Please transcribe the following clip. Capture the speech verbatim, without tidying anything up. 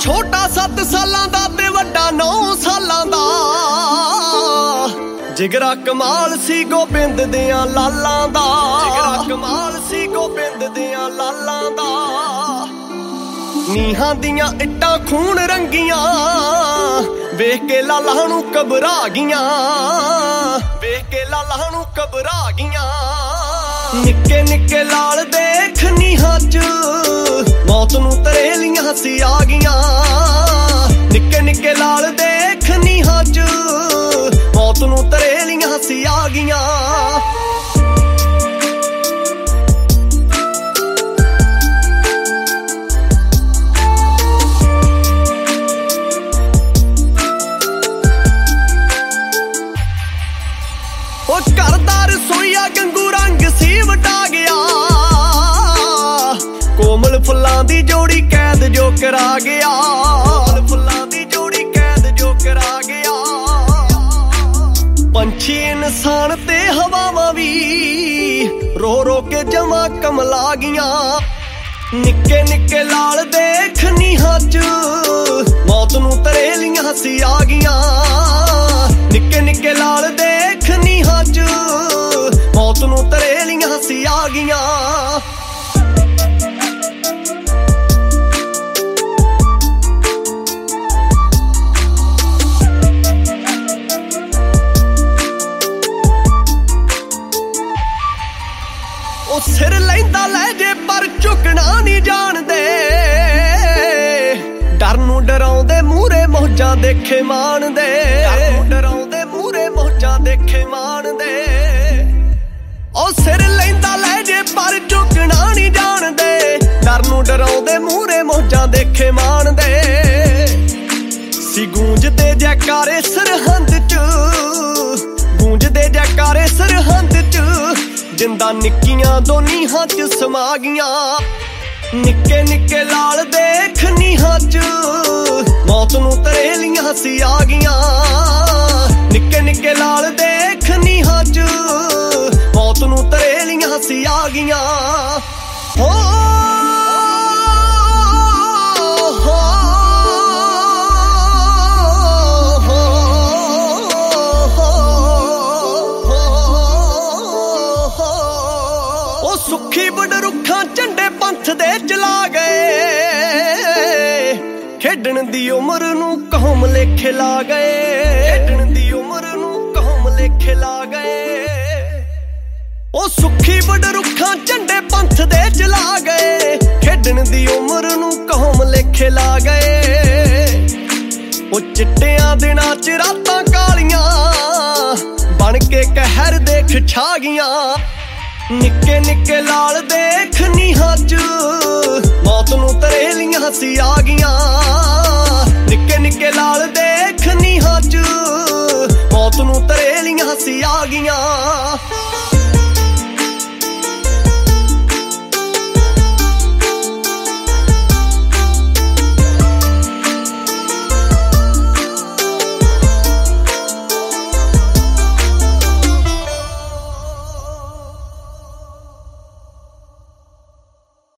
ਛੋਟਾ ਸੱਤ ਸਾਲਾਂ ਦਾ ਤੇ ਵੱਡਾ ਨੌ ਸਾਲਾਂ ਦਾ। ਜਿਗਰਾ ਕਮਾਲ ਸੀ ਗੋਬਿੰਦ ਦਿਆਂ ਲਾਲਾਂ ਦਾ, ਜਿਗਰਾ ਕਮਾਲ ਸੀ ਗੋਬਿੰਦ ਦਿਆਂ ਲਾਲਾਂ ਦਾ। ਨੀਹਾਂ ਦੀਆਂ ਇੱਟਾਂ ਖੂਨ ਰੰਗੀਆਂ, ਵੇਖ ਕੇ ਲਾਲਾਂ ਨੂੰ ਘਬਰਾ ਗਈਆਂ, ਵੇਖ ਕੇ ਲਾਲਾਂ ਨੂੰ ਘਬਰਾ ਗਈਆਂ। ਨਿੱਕੇ ਨਿੱਕੇ ਲਾਲ ਦੇਖ ਨੀਹਾਂ ਚ ਮੌਤ ਨੂੰ ਤਰੇਲੀਆਂ ਸੀ ਆ ਗਈਆਂ। ਨਿੱਕੇ ਨਿੱਕੇ ਲਾਲ ਦੇਖ ਨੀਹਾਂ ਚ ਮੌਤ ਨੂੰ ਤਰੇਲੀਆਂ ਸੀ ਆ ਗਈਆਂ। ਉਹ ਘਰ ਦਾ ਰਸੋਈਆ ਗੰਗੂ ਰੰਗ ਸੀ ਵਟਾ ਗਿਆ, ਕੋਮਲ ਫੁੱਲਾਂ ਦੀ ਜੋੜੀ ਕੈਦ ਜੋ ਕਰਾ ਗਿਆ, ਕੋਮਲ ਫੁੱਲਾਂ ਦੀ ਜੋੜੀ ਕੈਦ ਜੋ ਕਰਾ ਗਿਆ। ਪੰਛੀ ਇਨਸਾਨ ਤੇ ਹਵਾਵਾਂ ਵੀ ਰੋ ਰੋ ਕੇ ਜਮਾਂ ਕਮਲਾ ਗਈਆਂ। ਨਿੱਕੇ ਨਿੱਕੇ ਲਾਲ ਦੇਖ ਨੀਹਾਂ ਚ ਮੌਤ ਨੂੰ ਤਰੇਲੀਆਂ ਸੀ ਆ ਗਈਆਂ। ਨਿੱਕੇ ਨਿੱਕੇ ਲਾਲ ਦੇਖ ਨੀਹਾਂ ਚ ਮੌਤ ਨੂੰ ਤਰੇਲੀਆਂ ਸੀ ਆ ਗਈਆਂ। ਉਹ ਸਿਰ ਲੈਂਦਾ ਲੈ ਜੇ ਪਰ ਝੁਕਣਾ ਨਹੀਂ ਜਾਣਦੇ, ਡਰ ਨੂੰ ਡਰਾਉਂਦੇ ਮੂਹਰੇ ਮੌਜਾਂ ਦੇਖੇ ਮਾਣਦੇ, ਡਰ ਨੂੰ ਡਰਾਉਂਦੇ ਮੂਹਰੇ ਮੌਜਾਂ ਦੇਖੇ ਮਾਣਦੇ। ਉਹ ਸਿਰ ਲੈਂਦਾ ਲੈ ਜੇ ਪਰ ਝੁਕਣਾ ਨਹੀਂ ਜਾਣਦੇ, ਡਰ ਨੂੰ ਡਰਾਉਂਦੇ ਮੂਹਰੇ ਮੌਜਾਂ ਦੇਖੇ ਮਾਣਦੇ। ਸੀ ਗੂੰਜਦੇ ਜੈਕਾਰੇ ਸਰਹੰਦ ਚ, ਗੂੰਜਦੇ ਜੈਕਾਰੇ ਸਰਹੰਦ ਚ, ਜਿੰਦਾਂ ਨਿੱਕੀਆਂ ਦੋ ਨੀਹਾਂ ਚ ਸਮਾ ਗਈਆਂ। ਨਿੱਕੇ ਨਿੱਕੇ ਲਾਲ ਦੇਖ ਨੀਹਾਂ ਚ ਮੌਤ ਨੂੰ ਤਰੇਲੀਆਂ ਸੀ ਆ ਗਈਆਂ। ਨਿੱਕੇ ਨਿੱਕੇ ਲਾਲ ਦੇਖ ਨੀਹਾਂ ਚ ਮੌਤ ਨੂੰ ਤਰੇਲੀਆਂ ਸੀ ਆ ਗਈਆਂ। ਹੋ ਸੁੱਖੀ ਬੜ ਰੁੱਖਾਂ ਝੰਡੇ ਪੰਥ ਦੇ ਜਲਾ ਗਏ, ਖੇਡਣ ਦੀ ਉਮਰ ਨੂੰ ਕੌਮ ਲੇਖੇ ਲਾ ਗਏ, ਖੇਡਣ ਦੀ ਉਮਰ ਨੂੰ ਕੌਮ ਲੇਖੇ ਲਾ ਗਏ। ਉਹ ਸੁੱਖੀ ਬੜ ਰੁੱਖਾਂ ਝੰਡੇ ਪੰਥ ਦੇ ਜਲਾ ਗਏ, ਖੇਡਣ ਦੀ ਉਮਰ ਨੂੰ ਕੌਮ ਲੇਖੇ ਲਾ ਗਏ। ਉਹ ਚਿੱਟਿਆਂ ਦਿਨਾਂ ਚ ਰਾਤਾਂ ਕਾਲੀਆਂ ਬਣ ਕੇ ਕਹਿਰ ਦੇਖ ਛਾ ਗਈਆਂ। ਨਿੱਕੇ ਨਿੱਕੇ ਲਾਲ ਦੇਖ ਨੀਹਾਂ ਚ ਮੌਤ ਨੂੰ ਤਰੇਲੀਆਂ ਸੀ ਆ ਗਈਆਂ। ਨਿੱਕੇ ਨਿੱਕੇ ਲਾਲ ਦੇਖ ਨੀਹਾਂ ਚ ਮੌਤ ਨੂੰ ਤਰੇਲੀਆਂ ਸੀ ਆ ਗਈਆਂ।